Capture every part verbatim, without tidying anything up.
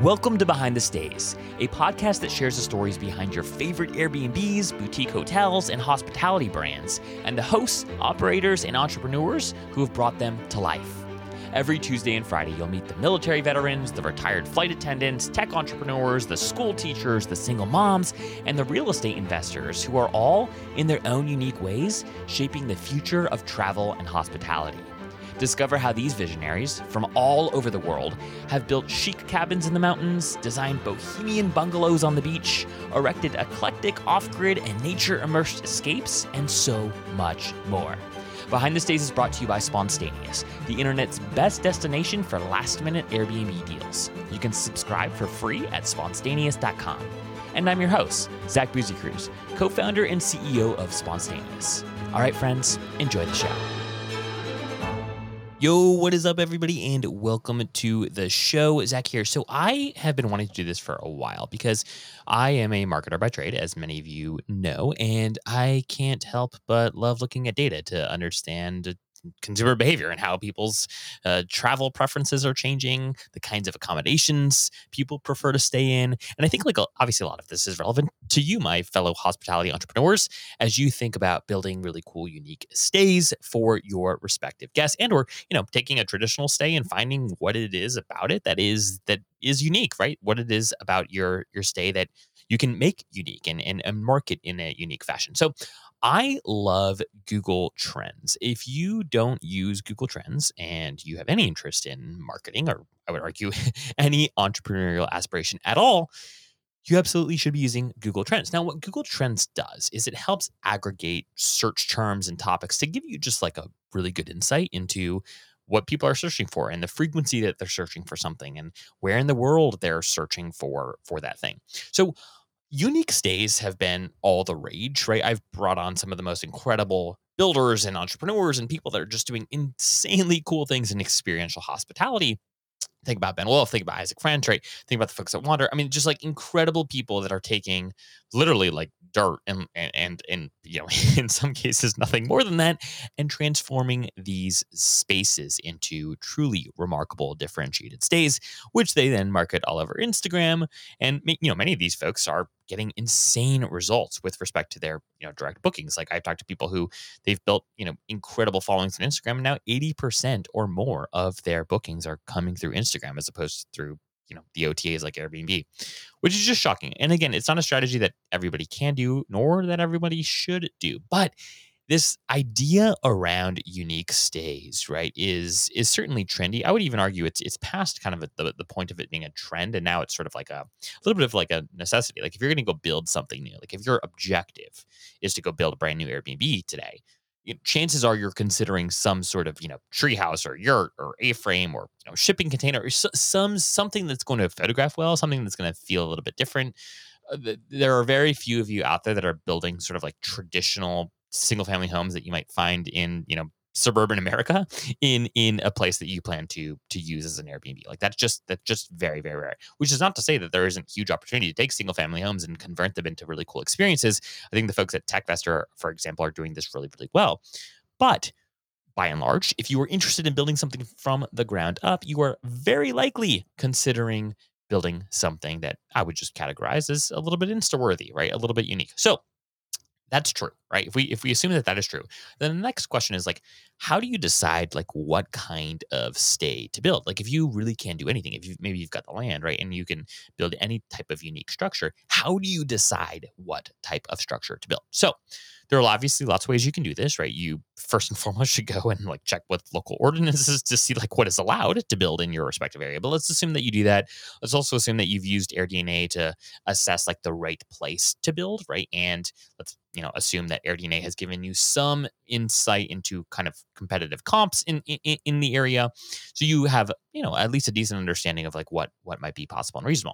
Welcome to Behind the Stays, a podcast that shares the stories behind your favorite Airbnbs, boutique hotels, and hospitality brands, and the hosts, operators, and entrepreneurs who have brought them to life. Every Tuesday and Friday, you'll meet the military veterans, the retired flight attendants, tech entrepreneurs, the school teachers, the single moms, and the real estate investors who are all, in their own unique ways, shaping the future of travel and hospitality. Discover how these visionaries from all over the world have built chic cabins in the mountains, designed bohemian bungalows on the beach, erected eclectic off-grid and nature-immersed escapes, and so much more. Behind the Stays is brought to you by Spontaneous, the internet's best destination for last-minute Airbnb deals. You can subscribe for free at spontaneous dot com. And I'm your host, Zach Buzy-Cruz, co-founder and C E O of Spontaneous. All right, friends, enjoy the show. Yo, what is up, everybody, and welcome to the show. Zach here. So I have been wanting to do this for a while because I am a marketer by trade, as many of you know, and I can't help but love looking at data to understand consumer behavior and how people's uh, travel preferences are changing, the kinds of accommodations people prefer to stay in. And I think, like, obviously a lot of this is relevant to you, my fellow hospitality entrepreneurs, as you think about building really cool, unique stays for your respective guests, and or, you know, taking a traditional stay and finding what it is about it that is that is unique, right? What it is about your your stay that you can make unique and, and, and market in a unique fashion. So I love Google Trends. If you don't use Google Trends and you have any interest in marketing, or I would argue any entrepreneurial aspiration at all, you absolutely should be using Google Trends. Now, what Google Trends does is it helps aggregate search terms and topics to give you just like a really good insight into what people are searching for and the frequency that they're searching for something and where in the world they're searching for for that thing. So unique stays have been all the rage, right? I've brought on some of the most incredible builders and entrepreneurs and people that are just doing insanely cool things in experiential hospitality. Think about Ben Wolf, think about Isaac French, right? Think about the folks at Wander. I mean, just like incredible people that are taking literally like dirt and, and, and, and, you know, in some cases, nothing more than that, and transforming these spaces into truly remarkable differentiated stays, which they then market all over Instagram. And, you know, many of these folks are getting insane results with respect to their, you know, direct bookings. Like I've talked to people who they've built, you know, incredible followings on Instagram. And now eighty percent or more of their bookings are coming through Instagram as opposed to through, you know, the O T As like Airbnb, which is just shocking. And again, it's not a strategy that everybody can do, nor that everybody should do. But this idea around unique stays, right, is is certainly trendy. I would even argue it's it's past kind of a, the, the point of it being a trend, and now it's sort of like a, a little bit of like a necessity. Like if you're going to go build something new, like if your objective is to go build a brand new Airbnb today, you know, chances are you're considering some sort of, you know, treehouse or yurt or A-frame or, you know, shipping container or so, some something that's going to photograph well, something that's going to feel a little bit different. Uh, th- there are very few of you out there that are building sort of like traditional single family homes that you might find in, you know, suburban America in in a place that you plan to to use as an Airbnb. Like that's just that's just very, very rare. Which is not to say that there isn't huge opportunity to take single family homes and convert them into really cool experiences. I think the folks at TechVestor, for example, are doing this really, really well. But by and large, if you are interested in building something from the ground up, you are very likely considering building something that I would just categorize as a little bit Insta-worthy, right? A little bit unique. So that's true, right? If we if we assume that that is true, then the next question is like, how do you decide like what kind of stay to build? Like if you really can't do anything, if you maybe you've got the land, right, and you can build any type of unique structure, how do you decide what type of structure to build? So there are obviously lots of ways you can do this, right? You first and foremost should go and like check with local ordinances to see like what is allowed to build in your respective area. But let's assume that you do that. Let's also assume that you've used AirDNA to assess like the right place to build, right? And let's, you know, assume that AirDNA has given you some insight into kind of competitive comps in, in in the area, so you have, you know, at least a decent understanding of like what what might be possible and reasonable.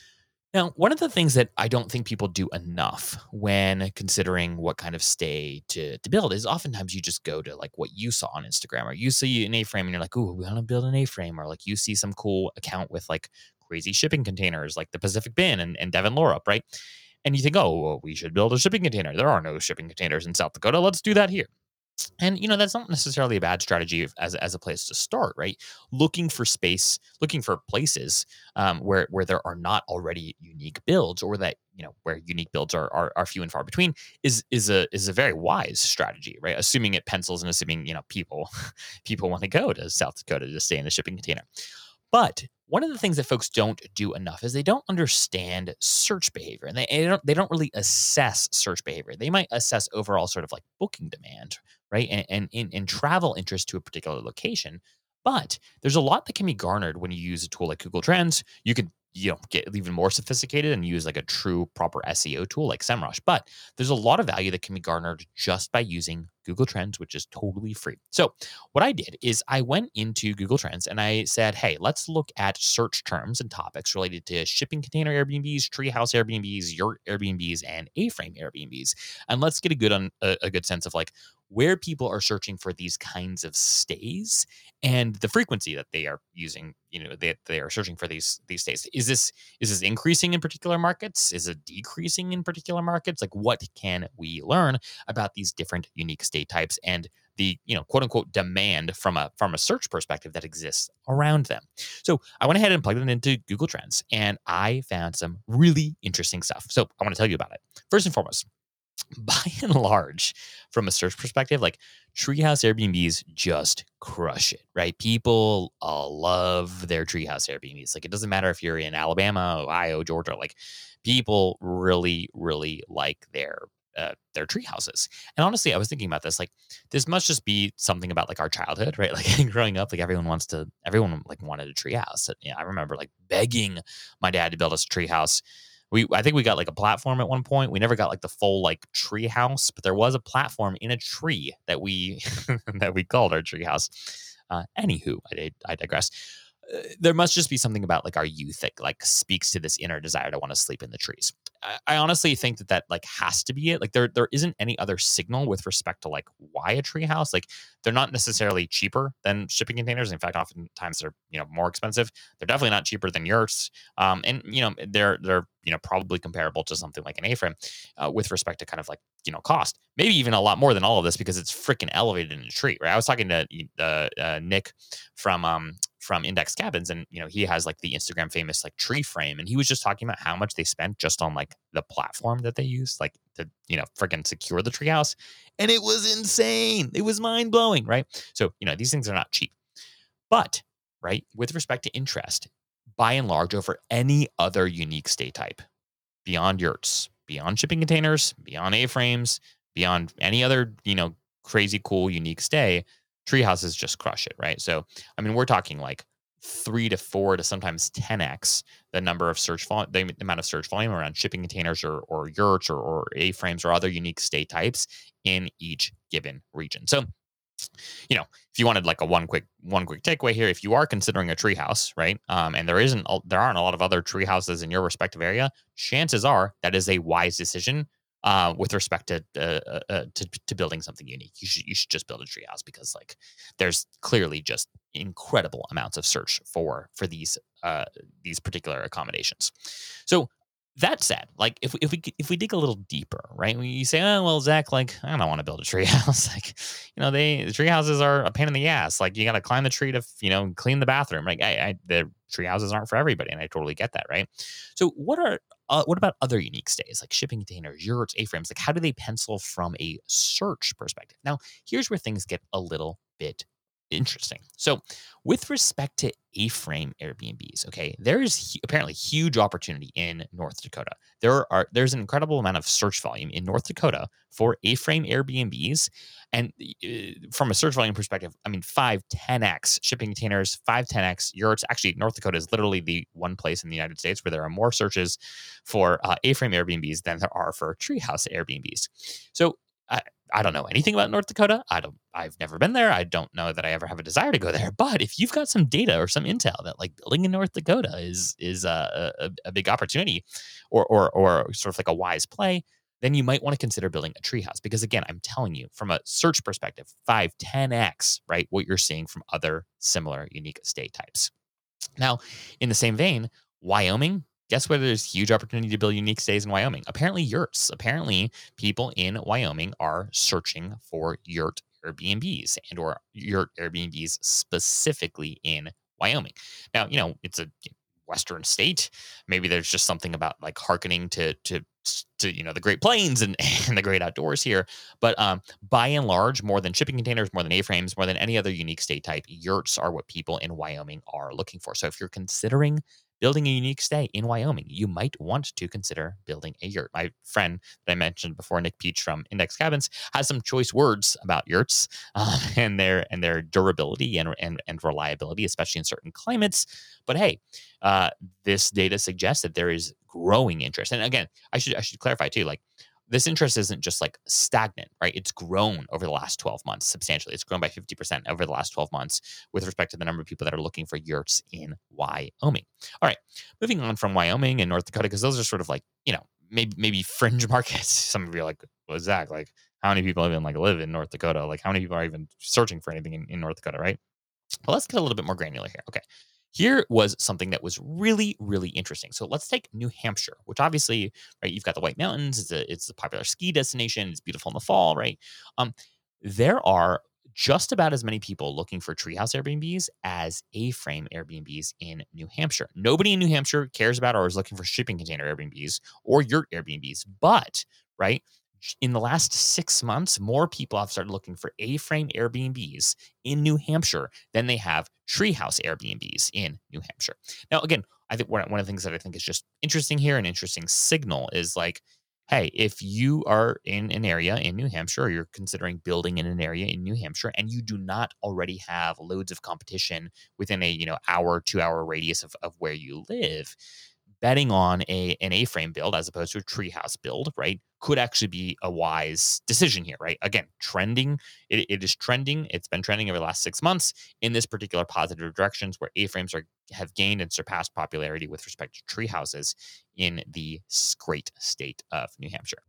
Now, one of the things that I don't think people do enough when considering what kind of stay to, to build is oftentimes you just go to like what you saw on Instagram, or you see an A-frame and you're like, ooh, we want to build an A-frame, or like you see some cool account with like crazy shipping containers like the Pacific Bin and, and Devon Laura, right? And you think, oh, well, we should build a shipping container. There are no shipping containers in South Dakota. Let's do that here. And, you know, that's not necessarily a bad strategy if- as, as a place to start, right? Looking for space, looking for places um, where where there are not already unique builds, or that, you know, where unique builds are, are are few and far between, is is a is a very wise strategy, right? Assuming it pencils, and assuming, you know, people people want to go to South Dakota to stay in a shipping container. But one of the things that folks don't do enough is they don't understand search behavior, and they, they don't they don't really assess search behavior. They might assess overall sort of like booking demand, right, and and, and, and travel interest to a particular location. But there's a lot that can be garnered when you use a tool like Google Trends. You could, you know, get even more sophisticated and use like a true proper S E O tool like SEMrush. But there's a lot of value that can be garnered just by using Google Trends, which is totally free. So what I did is I went into Google Trends and I said, hey, let's look at search terms and topics related to shipping container Airbnbs, treehouse Airbnbs, yurt Airbnbs, and A-frame Airbnbs. And let's get a good on a, a good sense of like where people are searching for these kinds of stays and the frequency that they are using, you know, they, they are searching for these these stays. Is this is this increasing in particular markets? Is it decreasing in particular markets? Like, what can we learn about these different unique state types and the, you know, quote unquote demand from a from a search perspective that exists around them? So I went ahead and plugged it into Google Trends, and I found some really interesting stuff. So I want to tell you about it. First and foremost, by and large, from a search perspective, like treehouse Airbnbs just crush it, right? People uh, love their treehouse Airbnbs. Like, it doesn't matter if you're in Alabama, Ohio, Georgia, like people really, really like their uh, their tree houses. And honestly, I was thinking about this. Like, this must just be something about like our childhood, right? Like growing up, like everyone wants to, everyone like wanted a tree house. Yeah, I remember like begging my dad to build us a tree house. We I think we got like a platform at one point. We never got like the full like tree house, but there was a platform in a tree that we that we called our tree house. Uh, anywho, I, I digress. Uh, there must just be something about like our youth that like speaks to this inner desire to want to sleep in the trees. I, I honestly think that that like has to be it. Like there there isn't any other signal with respect to like why a tree house. Like they're not necessarily cheaper than shipping containers. In fact, oftentimes they're, you know, more expensive. They're definitely not cheaper than yurts. Um, and you know they're they're you know probably comparable to something like an A-frame uh, with respect to kind of like, you know, cost. Maybe even a lot more than all of this because it's freaking elevated in a tree. Right. I was talking to uh, uh, Nick from um from Index Cabins, and you know he has like the Instagram famous like tree frame, and he was just talking about how much they spent just on like the platform that they use like to, you know, freaking secure the treehouse, and it was insane. It was mind blowing, right? So you know these things are not cheap, but right, with respect to interest, by and large, over any other unique stay type beyond yurts, beyond shipping containers, beyond A-frames, beyond any other, you know, crazy cool unique stay, tree houses just crush it, right? So, I mean, we're talking like three to four to sometimes ten x the number of search volume, the amount of search volume around shipping containers or, or yurts or, or A-frames or other unique stay types in each given region. So, you know, if you wanted like a one quick one quick takeaway here, if you are considering a treehouse, right, um, and there isn't a- there aren't a lot of other tree houses in your respective area, chances are that is a wise decision uh, with respect to, uh, uh, uh, to to building something unique. You should you should just build a treehouse because like there's clearly just incredible amounts of search for for these uh, these particular accommodations. So that said, like if we, if we if we dig a little deeper, right? When you say, "Oh well, Zach, like I don't want to build a treehouse," like you know, they the tree houses are a pain in the ass. Like you got to climb the tree to, you know, clean the bathroom. Like I, I the tree houses aren't for everybody, and I totally get that, right? So what are uh, what about other unique stays like shipping containers, yurts, A-frames? Like how do they pencil from a search perspective? Now, here's where things get a little bit interesting. So, with respect to A-frame Airbnbs, okay, there is hu- apparently huge opportunity in North Dakota. There are there's an incredible amount of search volume in North Dakota for A-frame Airbnbs, and uh, from a search volume perspective, I mean five, ten x shipping containers, five, ten x yurts. Actually, North Dakota is literally the one place in the United States where there are more searches for uh, A-frame Airbnbs than there are for treehouse Airbnbs. So. I, I don't know anything about North Dakota. I don't. I've never been there. I don't know that I ever have a desire to go there. But if you've got some data or some intel that like building in North Dakota is is a, a, a big opportunity, or or or sort of like a wise play, then you might want to consider building a treehouse. Because again, I'm telling you, from a search perspective, five, ten x, right, what you're seeing from other similar unique estate types. Now, in the same vein, Wyoming, guess where there's huge opportunity to build unique stays in Wyoming? Apparently, yurts. Apparently, people in Wyoming are searching for yurt Airbnbs and or your Airbnbs specifically in Wyoming. Now, you know, it's a Western state. Maybe there's just something about like hearkening to to to you know the Great Plains and, and the great outdoors here. But um, by and large, more than shipping containers, more than A-frames, more than any other unique state type, yurts are what people in Wyoming are looking for. So if you're considering building a unique stay in Wyoming, you might want to consider building a yurt. My friend that I mentioned before, Nick Peach from Index Cabins, has some choice words about yurts um, and their and their durability and, and and reliability, especially in certain climates. But hey, uh, this data suggests that there is growing interest. And again, I should I should clarify too, like this interest isn't just like stagnant, right? It's grown over the last twelve months substantially. It's grown by fifty percent over the last twelve months with respect to the number of people that are looking for yurts in Wyoming. All right, moving on from Wyoming and North Dakota, because those are sort of like, you know, maybe maybe fringe markets. Some of you are like, well, Zach, like how many people even like live in North Dakota? Like how many people are even searching for anything in, in North Dakota, right? Well, let's get a little bit more granular here. Okay. Here was something that was really, really interesting. So let's take New Hampshire, which obviously, right, you've got the White Mountains. It's a, it's a popular ski destination. It's beautiful in the fall, right? Um, there are just about as many people looking for treehouse Airbnbs as A-frame Airbnbs in New Hampshire. Nobody in New Hampshire cares about or is looking for shipping container Airbnbs or yurt Airbnbs, but, right, in the last six months, more people have started looking for A-frame Airbnbs in New Hampshire than they have treehouse Airbnbs in New Hampshire. Now, again, I think one of the things that I think is just interesting here, an interesting signal is like, hey, if you are in an area in New Hampshire or you're considering building in an area in New Hampshire and you do not already have loads of competition within a, you know, hour, two hour radius of, of where you live, betting on a an A-frame build as opposed to a treehouse build, right, could actually be a wise decision here, right? Again, trending, it, it is trending. It's been trending over the last six months in this particular positive directions where A-frames are have gained and surpassed popularity with respect to tree houses in the great state of New Hampshire.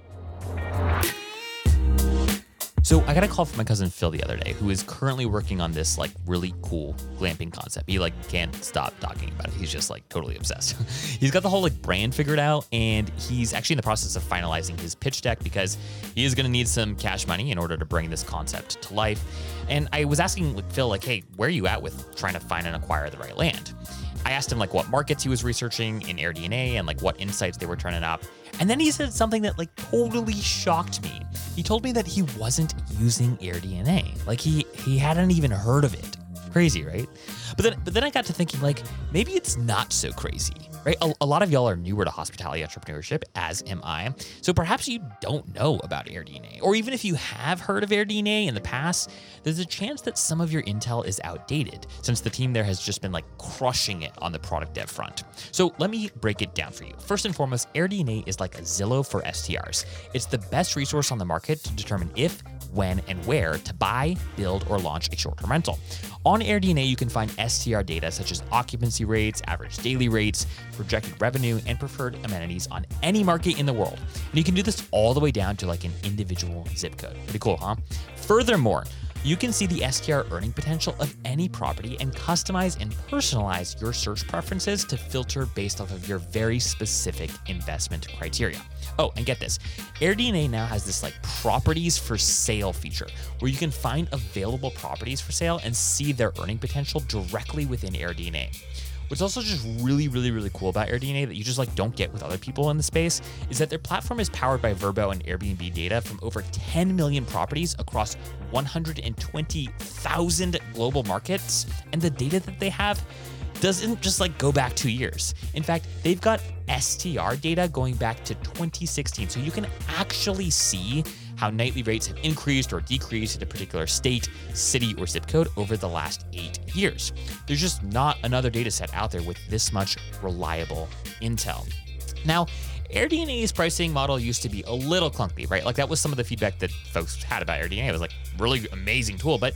So I got a call from my cousin Phil the other day, who is currently working on this like really cool glamping concept. He like can't stop talking about it. He's just like totally obsessed. He's got the whole like brand figured out, and he's actually in the process of finalizing his pitch deck because he is going to need some cash money in order to bring this concept to life. And I was asking like, Phil, like, hey, where are you at with trying to find and acquire the right land? I asked him like what markets he was researching in AirDNA and like what insights they were turning up. And then he said something that like totally shocked me. He told me that he wasn't using AirDNA. Like he he hadn't even heard of it. Crazy, right? But then but then I got to thinking like maybe it's not so crazy, right? A, a lot of y'all are newer to hospitality entrepreneurship, as am I. So perhaps you don't know about AirDNA, or even if you have heard of AirDNA in the past, there's a chance that some of your intel is outdated since the team there has just been like crushing it on the product dev front. So let me break it down for you. First and foremost, AirDNA is like a Zillow for S T Rs. It's the best resource on the market to determine if, when, and where to buy, build, or launch a short-term rental. On AirDNA, you can find S T R data such as occupancy rates, average daily rates, projected revenue, and preferred amenities on any market in the world. And you can do this all the way down to like an individual zip code. Pretty cool, huh? Furthermore, you can see the S T R earning potential of any property and customize and personalize your search preferences to filter based off of your very specific investment criteria. Oh, and get this, AirDNA now has this like properties for sale feature where you can find available properties for sale and see their earning potential directly within AirDNA. What's also just really, really, really cool about AirDNA that you just like don't get with other people in the space is that their platform is powered by Vrbo and Airbnb data from over ten million properties across one hundred twenty thousand global markets. And the data that they have doesn't just like go back two years. In fact, they've got S T R data going back to twenty sixteen. So you can actually see how nightly rates have increased or decreased in a particular state, city, or zip code over the last eight years. There's just not another data set out there with this much reliable intel. Now, AirDNA's pricing model used to be a little clunky, right? Like that was some of the feedback that folks had about AirDNA. It was like really amazing tool, but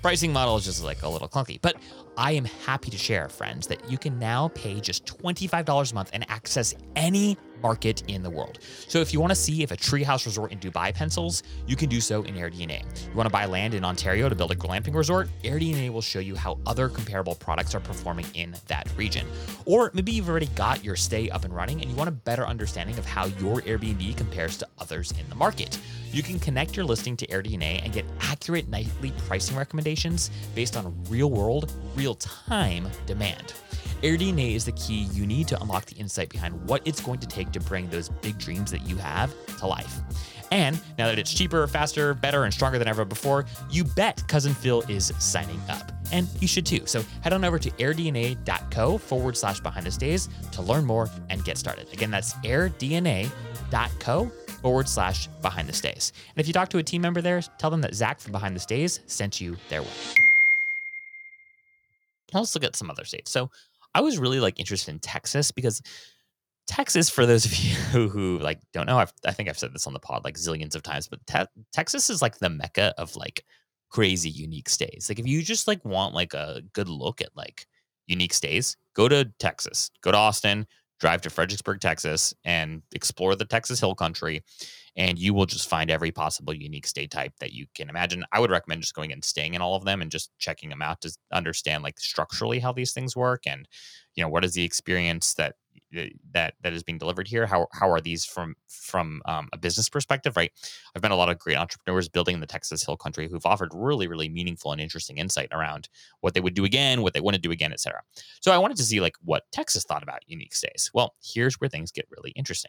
pricing model is just like a little clunky. But I am happy to share, friends, that you can now pay just twenty-five dollars a month and access any market in the world. So if you want to see if a treehouse resort in Dubai pencils, you can do so in AirDNA. You want to buy land in Ontario to build a glamping resort? AirDNA will show you how other comparable products are performing in that region. Or maybe you've already got your stay up and running and you want a better understanding of how your Airbnb compares to others in the market. You can connect your listing to AirDNA and get accurate nightly pricing recommendations based on real-world, real-time demand. AirDNA is the key you need to unlock the insight behind what it's going to take to bring those big dreams that you have to life. And now that it's cheaper, faster, better, and stronger than ever before, you bet Cousin Phil is signing up. And you should too. So head on over to airdna.co forward slash behind the stays to learn more and get started. Again, that's airdna.co forward slash behind the stays. And if you talk to a team member there, tell them that Zach from Behind the Stays sent you their way. Let's look at some other states. So I was really like interested in Texas because Texas, for those of you who, who like don't know, I've, I think I've said this on the pod like zillions of times, but te- Texas is like the mecca of like crazy unique stays. Like if you just like want like a good look at like unique stays, go to Texas, go to Austin, drive to Fredericksburg, Texas, and explore the Texas Hill Country, and you will just find every possible unique stay type that you can imagine. I would recommend just going and staying in all of them and just checking them out to understand like structurally how these things work and, you know, what is the experience that that that is being delivered here. How how are these from from um, a business perspective, right? I've met a lot of great entrepreneurs building the Texas Hill Country who've offered really really meaningful and interesting insight around what they would do again, what they wouldn't do again, et cetera. So I wanted to see like what Texas thought about unique stays. Well, here's where things get really interesting.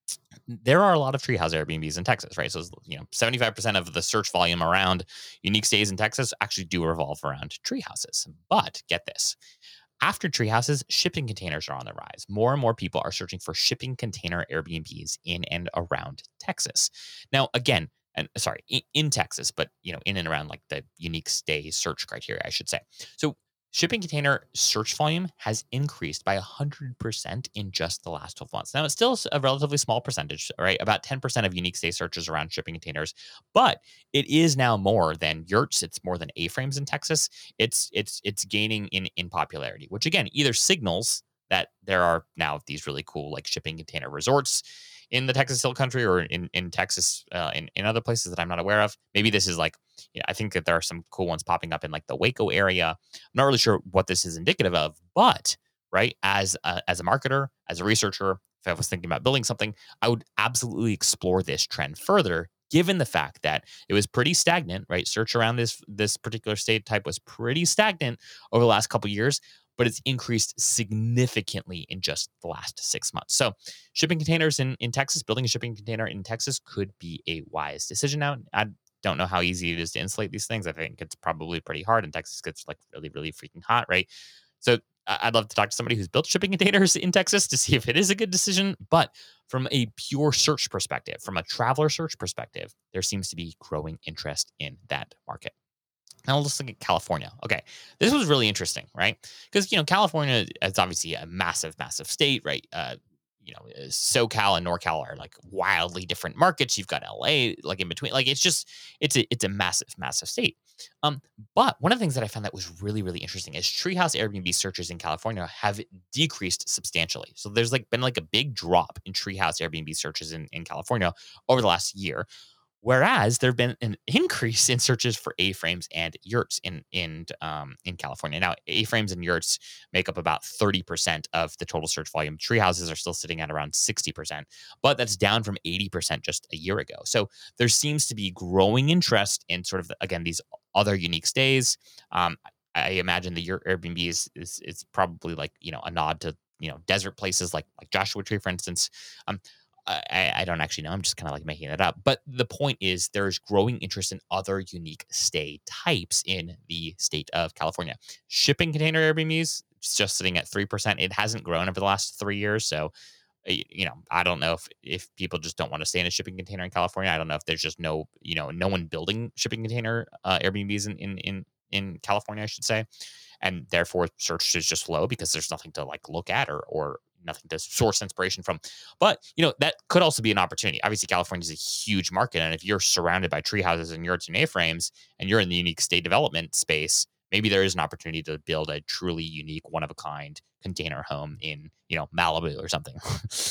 There are a lot of treehouse Airbnbs in Texas, right? So, you know, seventy-five percent of the search volume around unique stays in Texas actually do revolve around treehouses. But get this. After treehouses, shipping containers are on the rise. More and more people are searching for shipping container Airbnbs in and around Texas. Now, again, and sorry, in, in Texas, but you know, in and around like the unique stay search criteria, I should say. So shipping container search volume has increased by one hundred percent in just the last twelve months. Now, it's still a relatively small percentage, right? About ten percent of unique stay searches around shipping containers, but it is now more than yurts. It's more than A-frames in Texas. It's it's it's gaining in, in popularity, which again, either signals that there are now these really cool like shipping container resorts in the Texas Hill Country or in, in Texas, uh, in, in other places that I'm not aware of. Maybe this is like, you know, I think that there are some cool ones popping up in like the Waco area. I'm not really sure what this is indicative of, but right, as a, as a marketer, as a researcher, if I was thinking about building something, I would absolutely explore this trend further, given the fact that it was pretty stagnant, right? Search around this this particular state type was pretty stagnant over the last couple of years, but it's increased significantly in just the last six months. So shipping containers in, in Texas, building a shipping container in Texas could be a wise decision. Now, I don't know how easy it is to insulate these things. I think it's probably pretty hard, and Texas gets like really, really freaking hot, right? So I'd love to talk to somebody who's built shipping containers in Texas to see if it is a good decision. But from a pure search perspective, from a traveler search perspective, there seems to be growing interest in that market. Now let's look at California. Okay, this was really interesting, right? Because, you know, California is obviously a massive, massive state, right? Uh, you know, uh, SoCal and NorCal are like wildly different markets. You've got L A like in between. Like it's just, it's a, it's a massive, massive state. Um, but one of the things that I found that was really, really interesting is treehouse Airbnb searches in California have decreased substantially. So there's like been like a big drop in treehouse Airbnb searches in, in California over the last year. Whereas there have been an increase in searches for A-frames and yurts in in um, in California. Now, A-frames and yurts make up about thirty percent of the total search volume. Treehouses are still sitting at around sixty percent, but that's down from eighty percent just a year ago. So there seems to be growing interest in sort of, again, these other unique stays. Um, I imagine the yurt Airbnb is, is, is probably like, you know, a nod to, you know, desert places like, like Joshua Tree, for instance. Um, I, I don't actually know. I'm just kind of like making it up. But the point is there's growing interest in other unique stay types in the state of California. Shipping container Airbnbs, it's just sitting at three percent. It hasn't grown over the last three years. So, you know, I don't know if, if people just don't want to stay in a shipping container in California. I don't know if there's just no, you know, no one building shipping container uh, Airbnbs in, in, in, in California, I should say. And therefore search is just low because there's nothing to like look at or, or, nothing to source inspiration from. But you know that could also be an opportunity. Obviously, California is a huge market, and if you're surrounded by tree houses and yurts and A-frames, and you're in the unique state development space, maybe there is an opportunity to build a truly unique, one of a kind container home in you know Malibu or something.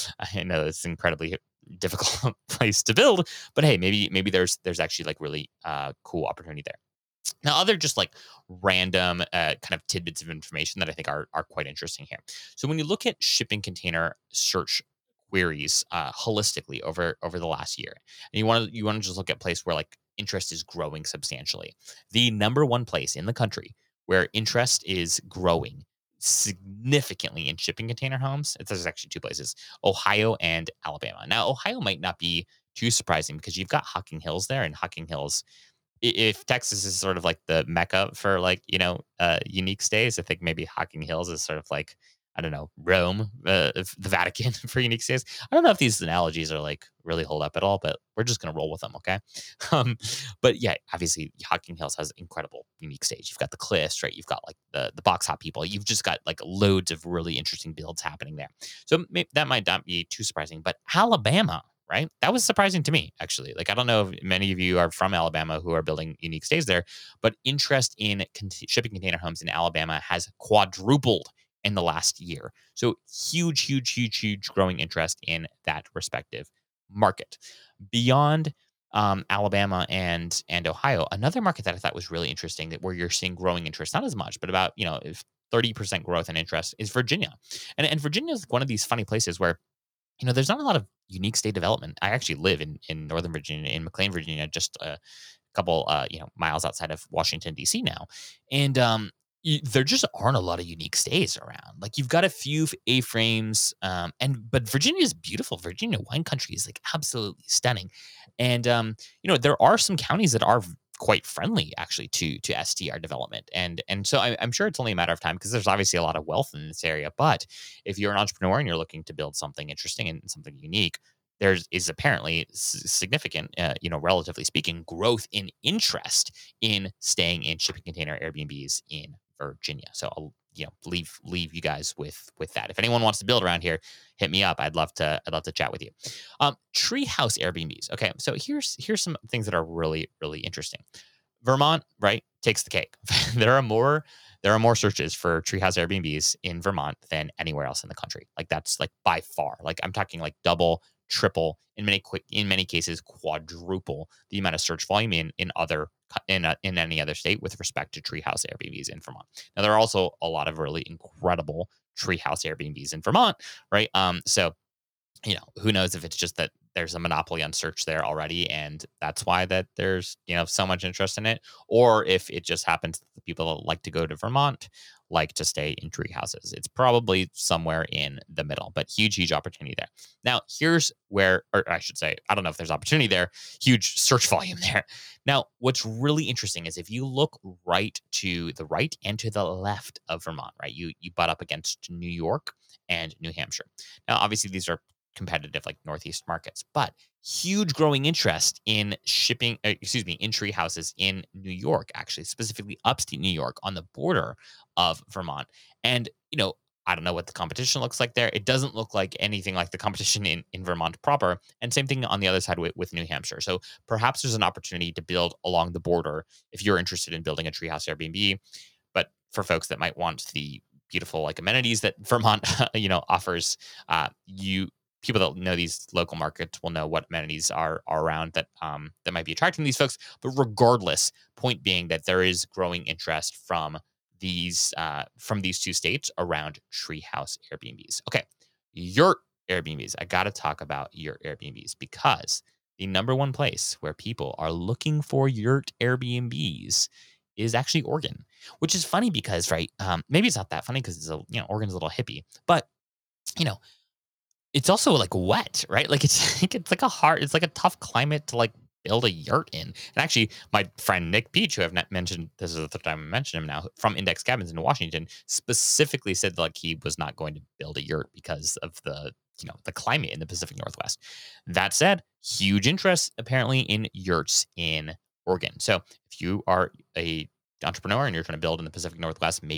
I know it's an incredibly difficult place to build, but hey, maybe maybe there's there's actually like really uh, cool opportunity there. Now, other just like random uh, kind of tidbits of information that I think are are quite interesting here. So when you look at shipping container search queries uh, holistically over over the last year, and you want to you want to just look at a place where like interest is growing substantially, the number one place in the country where interest is growing significantly in shipping container homes, it's there's actually two places: Ohio and Alabama. Now, Ohio might not be too surprising because you've got Hocking Hills there, and Hocking Hills, i- if Texas is sort of like the mecca for like you know uh, unique stays, I think maybe Hocking Hills is sort of like I don't know Rome, uh, if the Vatican for unique stays. I don't know if these analogies are like really hold up at all, but we're just gonna roll with them, okay? Um, but yeah, obviously Hocking Hills has incredible unique stays. You've got the cliffs, right? You've got like the the box hop people. You've just got like loads of really interesting builds happening there. So may- that might not be too surprising, but Alabama, right? That was surprising to me, actually. Like, I don't know if many of you are from Alabama who are building unique stays there, but interest in con- shipping container homes in Alabama has quadrupled in the last year. So, huge, huge, huge, huge growing interest in that respective market. Beyond um, Alabama and and Ohio, another market that I thought was really interesting that where you're seeing growing interest, not as much, but about you know if thirty percent growth in interest is Virginia, and and Virginia is one of these funny places where you know, there's not a lot of unique state development. I actually live in in Northern Virginia, in McLean, Virginia, just a couple, uh, you know, miles outside of Washington D C now, and um, y- there just aren't a lot of unique states around. Like you've got a few A frames, um, and but Virginia is beautiful. Virginia wine country is like absolutely stunning, and um, you know, there are some counties that are v- quite friendly actually to to S T R development, and and so I, I'm sure it's only a matter of time because there's obviously a lot of wealth in this area. But if you're an entrepreneur and you're looking to build something interesting and something unique, there's is apparently s- significant, uh, you know, relatively speaking, growth in interest in staying in shipping container Airbnbs in Virginia. So I'll you know leave leave you guys with with that. If anyone wants to build around here, hit me up. I'd love to I'd love to chat with you. Um, treehouse Airbnbs. Okay, so here's here's some things that are really really interesting. Vermont, right, takes the cake. there are more there are more searches for treehouse Airbnbs in Vermont than anywhere else in the country. Like that's like by far. Like I'm talking like double, triple, in many quick in many cases quadruple the amount of search volume in in other co- in a, in any other state with respect to treehouse Airbnbs in Vermont. Now there are also a lot of really incredible treehouse Airbnbs in Vermont, right? Um, so you know, who knows if it's just that there's a monopoly on search there already, and that's why that there's you know so much interest in it, or if it just happens that the people that like to go to Vermont like to stay in tree houses. It's probably somewhere in the middle, but huge, huge opportunity there. Now, here's where, or I should say, I don't know if there's opportunity there, huge search volume there. Now, what's really interesting is if you look right to the right and to the left of Vermont, right, you you butt up against New York and New Hampshire. Now, obviously, these are competitive like Northeast markets, but huge growing interest in shipping, uh, excuse me, in tree houses in New York, actually, specifically upstate New York on the border of Vermont. And, you know, I don't know what the competition looks like there. It doesn't look like anything like the competition in, in Vermont proper. And same thing on the other side with, with New Hampshire. So perhaps there's an opportunity to build along the border if you're interested in building a treehouse Airbnb. But for folks that might want the beautiful like amenities that Vermont, you know, offers, uh, you people that know these local markets will know what amenities are, are around that um, that might be attracting these folks. But regardless, point being that there is growing interest from these uh, from these two states around treehouse Airbnbs. Okay, your Airbnbs. I got to talk about your Airbnbs because the number one place where people are looking for yurt Airbnbs is actually Oregon, which is funny because right, um, maybe it's not that funny because it's a you know Oregon's a little hippie, but you know it's also, like, wet, right? Like, it's like it's like a hard it's like a tough climate to, like, build a yurt in. And actually, my friend Nick Peach, who I've not mentioned this is the third time I mentioned him now, from Index Cabins in Washington, specifically said, like, he was not going to build a yurt because of the, you know, the climate in the Pacific Northwest. That said, huge interest apparently in yurts in Oregon. So, if you are a entrepreneur and you're trying to build in the Pacific Northwest, maybe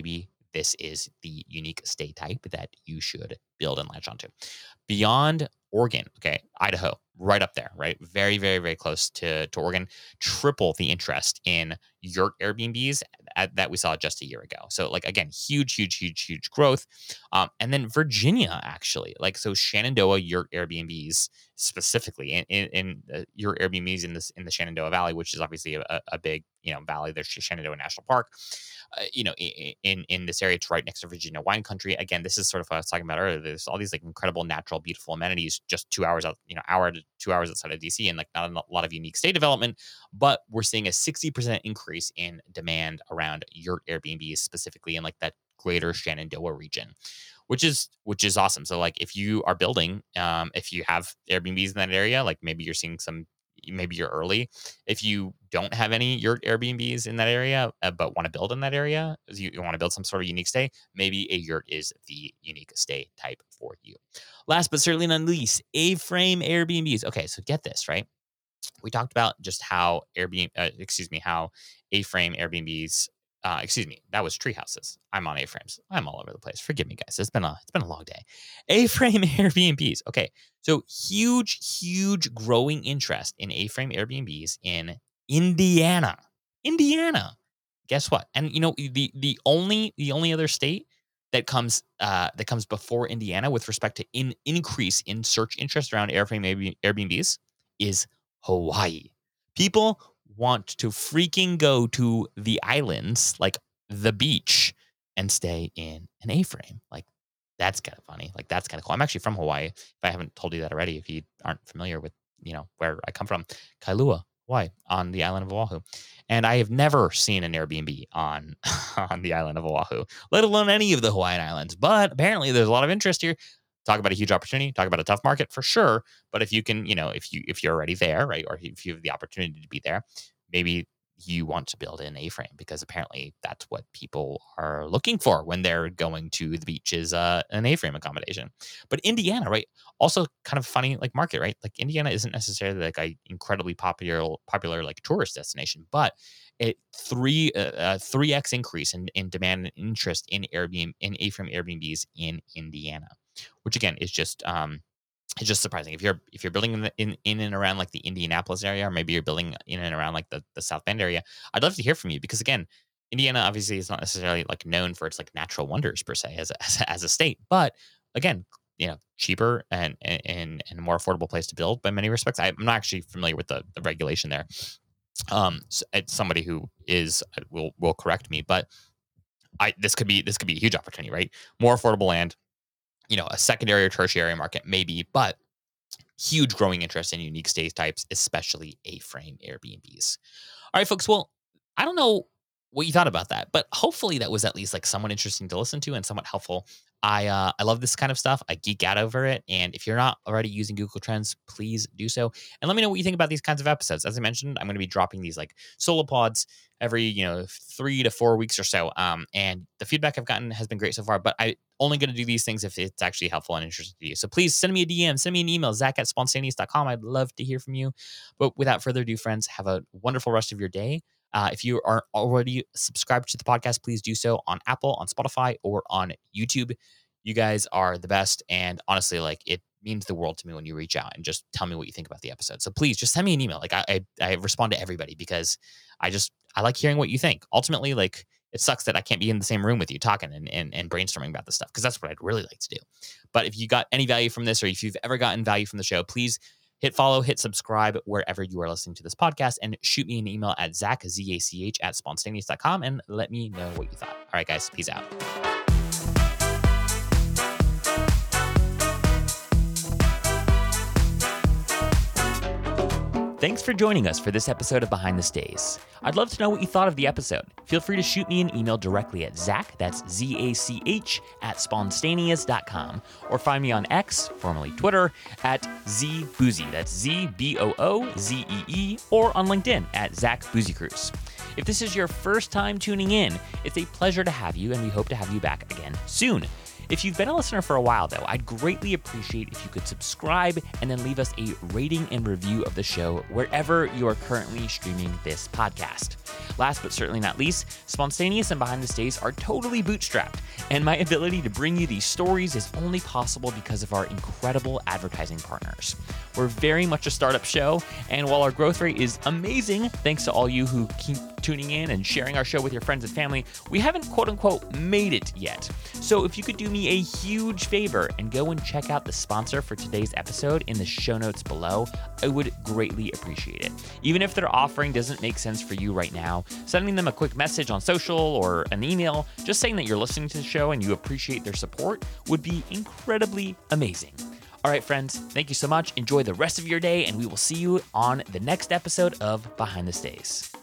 this is the unique stay type that you should build and latch onto. Beyond Oregon, okay, Idaho, right up there, right? Very, very, very close to, to Oregon. Triple the interest in yurt Airbnbs at, that we saw just a year ago. So, like, again, huge, huge, huge, huge growth. Um, and then Virginia, actually, like, so Shenandoah yurt Airbnbs specifically, in, in, in uh, yurt Airbnbs in this in the Shenandoah Valley, which is obviously a, a big, you know, valley. There's Shenandoah National Park. Uh, you know, in in this area, it's right next to Virginia wine country. Again, this is sort of what I was talking about earlier. There's all these like incredible, natural, beautiful amenities just two hours out, you know, hour to two hours outside of D C, and like not a lot of unique stay development. But we're seeing a sixty percent increase in demand around yurt Airbnbs, specifically in like that greater Shenandoah region, which is which is awesome. So like if you are building, um, if you have Airbnbs in that area, like maybe you're seeing some, maybe you're early. If you don't have any yurt Airbnbs in that area, uh, but want to build in that area, you, you want to build some sort of unique stay, maybe a yurt is the unique stay type for you. Last but certainly not least, A-frame Airbnbs. Okay, so get this, right? We talked about just how Airbnb, uh, excuse me, how A-frame Airbnbs, uh, excuse me, that was tree houses. I'm on A-frames. I'm all over the place. Forgive me, guys. It's been a it's been a long day. A-frame Airbnbs. Okay, so huge, huge growing interest in A-frame Airbnbs in Indiana. Indiana. Guess what? And you know the the only the only other state that comes uh, that comes before Indiana with respect to in increase in search interest around A-frame Airbnbs is Hawaii. People want to freaking go to the islands, like the beach, and stay in an A-frame. Like, that's kind of funny. Like, that's kind of cool. I'm actually from Hawaii. If I haven't told you that already, if you aren't familiar with, you know, where I come from, Kailua, Hawaii, on the island of Oahu. And I have never seen an Airbnb on, on the island of Oahu, let alone any of the Hawaiian islands. But apparently there's a lot of interest here. Talk about a huge opportunity, talk about a tough market for sure. But if you can, you know, if you if you're already there, right, or if you have the opportunity to be there, maybe you want to build an A-frame because apparently that's what people are looking for when they're going to the beach is uh, an A-frame accommodation. But Indiana, right, also kind of funny like market, right? Like Indiana isn't necessarily like a incredibly popular popular like tourist destination, but it three uh, three x increase in, in demand and interest in Airbnb in A-frame Airbnbs in Indiana, which again is just um it's just surprising. If you're if you're building in, the, in in and around like the Indianapolis area, or maybe you're building in and around like the, the South Bend area, I'd love to hear from you because again, Indiana obviously is not necessarily like known for its like natural wonders per se as a, as a, as a state, but again, you know, cheaper and and and a more affordable place to build by many respects. I'm not actually familiar with the, the regulation there. Um, so it's somebody who is will will correct me, but I this could be this could be a huge opportunity, right? More affordable land, you know, a secondary or tertiary market maybe, but huge growing interest in unique stay types, especially A-frame Airbnbs. All right, folks. Well, I don't know what you thought about that, but hopefully that was at least like somewhat interesting to listen to and somewhat helpful. I uh, I love this kind of stuff. I geek out over it. And if you're not already using Google Trends, please do so. And let me know what you think about these kinds of episodes. As I mentioned, I'm going to be dropping these like solo pods every, you know, three to four weeks or so. Um, and the feedback I've gotten has been great so far, but I only going to do these things if it's actually helpful and interesting to you. So please send me a D M, send me an email, Zach at spontaneous dot com. I'd love to hear from you. But without further ado, friends, have a wonderful rest of your day. Uh, if you are already subscribed to the podcast, please do so on Apple, on Spotify, or on YouTube. You guys are the best. And honestly, like it means the world to me when you reach out and just tell me what you think about the episode. So please just send me an email. Like I, I, I respond to everybody because I just, I like hearing what you think. Ultimately, like it sucks that I can't be in the same room with you talking and, and, and brainstorming about this stuff because that's what I'd really like to do. But if you got any value from this or if you've ever gotten value from the show, please hit follow, hit subscribe wherever you are listening to this podcast and shoot me an email at Zach, Z A C H at spontaneous dot com and let me know what you thought. All right, guys, peace out. Thanks for joining us for this episode of Behind the Stays. I'd love to know what you thought of the episode. Feel free to shoot me an email directly at Zach, that's Z A C H, at spontaneous dot com, or find me on X, formerly Twitter, at ZBoozy, that's Z B O O Z E E, or on LinkedIn at Zach Boozycruise. If this is your first time tuning in, it's a pleasure to have you, and we hope to have you back again soon. If you've been a listener for a while, though, I'd greatly appreciate if you could subscribe and then leave us a rating and review of the show wherever you are currently streaming this podcast. Last but certainly not least, Spontaneous and Behind the Stays are totally bootstrapped, and my ability to bring you these stories is only possible because of our incredible advertising partners. We're very much a startup show, and while our growth rate is amazing, thanks to all you who keep tuning in and sharing our show with your friends and family, we haven't quote-unquote made it yet. So if you could do me a huge favor and go and check out the sponsor for today's episode in the show notes below, I would greatly appreciate it. Even if their offering doesn't make sense for you right now, sending them a quick message on social or an email just saying that you're listening to the show and you appreciate their support would be incredibly amazing. All right, friends, thank you so much. Enjoy the rest of your day, and we will see you on the next episode of Behind the Stays.